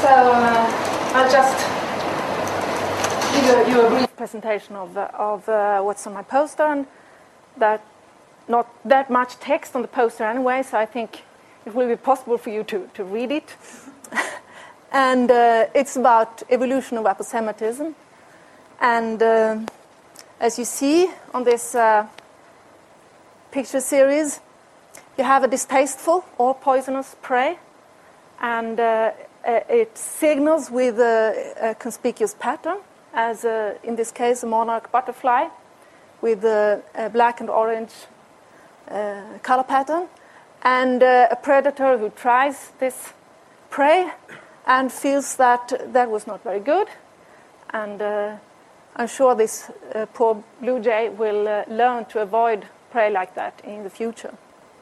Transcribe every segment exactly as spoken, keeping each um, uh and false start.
uh, I'll just give you, you a brief presentation of, uh, of uh, what's on my poster, and that not that much text on the poster anyway, so I think it will be possible for you to, to read it. And uh, it's about evolution of aposematism. And uh, as you see on this uh, picture series, you have a distasteful or poisonous prey, and uh, it signals with a, a conspicuous pattern, as uh, in this case a monarch butterfly with a, a black and orange uh, color pattern, and uh, a predator who tries this prey and feels that that was not very good, and uh, I'm sure this uh, poor blue jay will uh, learn to avoid prey like that in the future.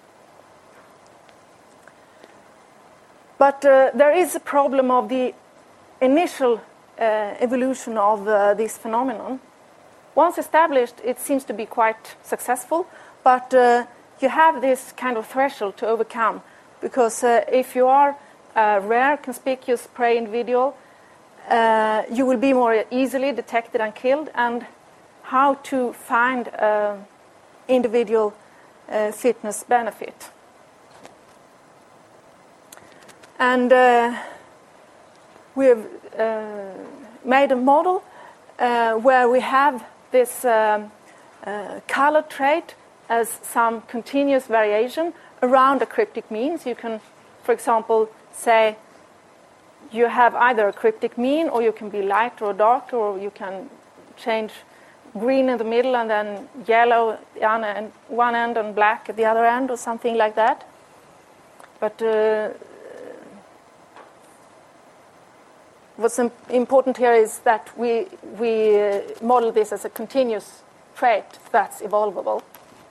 But uh, there is a problem of the initial uh, evolution of uh, this phenomenon. Once established, it seems to be quite successful, but uh, you have this kind of threshold to overcome, because uh, if you are a rare, conspicuous prey individual, uh, you will be more easily detected and killed, and how to find uh, individual uh, fitness benefit. And uh, we have uh, made a model uh, where we have this um, uh, color trait as some continuous variation around a cryptic mean. So you can, for example, say you have either a cryptic mean, or you can be light or dark, or you can change green in the middle and then yellow at one end and black at the other end, or something like that. But uh, what's important here is that we, we uh, model this as a continuous trait that's evolvable.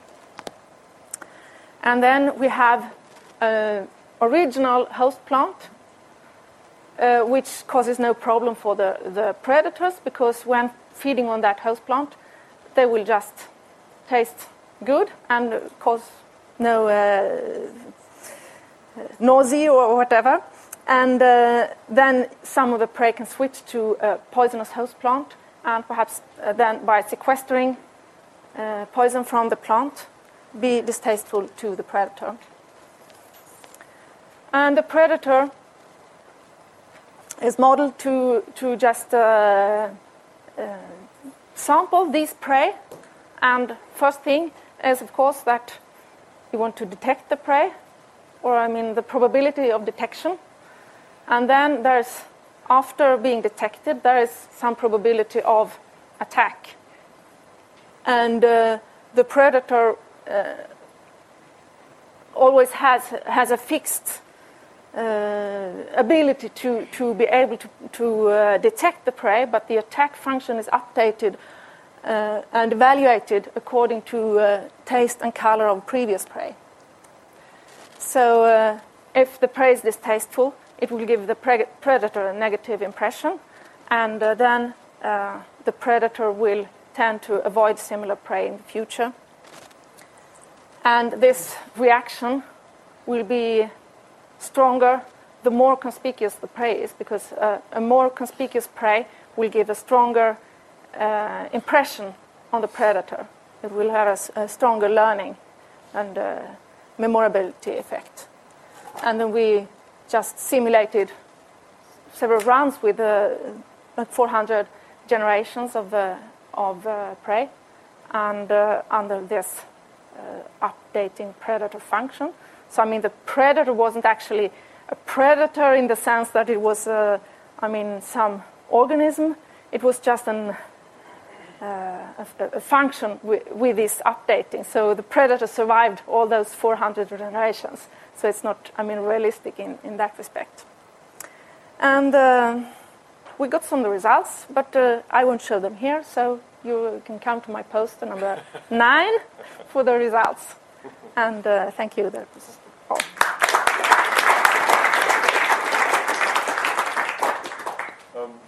And then we have an original host plant, uh, which causes no problem for the, the predators, because when feeding on that host plant, they will just taste good and cause no uh, nausea or whatever. And uh, then some of the prey can switch to a poisonous host plant, and perhaps uh, then by sequestering uh, poison from the plant, be distasteful to the predator. And the predator is modeled to, to just uh, uh, sample these prey. And first thing is, of course, that you want to detect the prey, or I mean the probability of detection. And then there's, after being detected, there is some probability of attack. And uh, the predator uh, always has has a fixed uh, ability to, to be able to, to uh, detect the prey, but the attack function is updated uh, and evaluated according to uh, taste and color of previous prey. So uh, if the prey is distasteful, it will give the pre- predator a negative impression, and uh, then uh, the predator will tend to avoid similar prey in the future. And this reaction will be stronger the more conspicuous the prey is, because uh, a more conspicuous prey will give a stronger uh, impression on the predator. It will have a, a stronger learning and uh, memorability effect. And then we just simulated several runs with uh, four hundred generations of, uh, of uh, prey, and uh, under this uh, updating predator function. So, I mean, the predator wasn't actually a predator in the sense that it was, uh, I mean, some organism. It was just an, uh, a, a function with, with this updating. So the predator survived all those four hundred generations. So it's not, I mean, realistic in, in that respect. And uh, we got some of the results, but uh, I won't show them here. So you can come to my poster number nine for the results. And uh, thank you. That was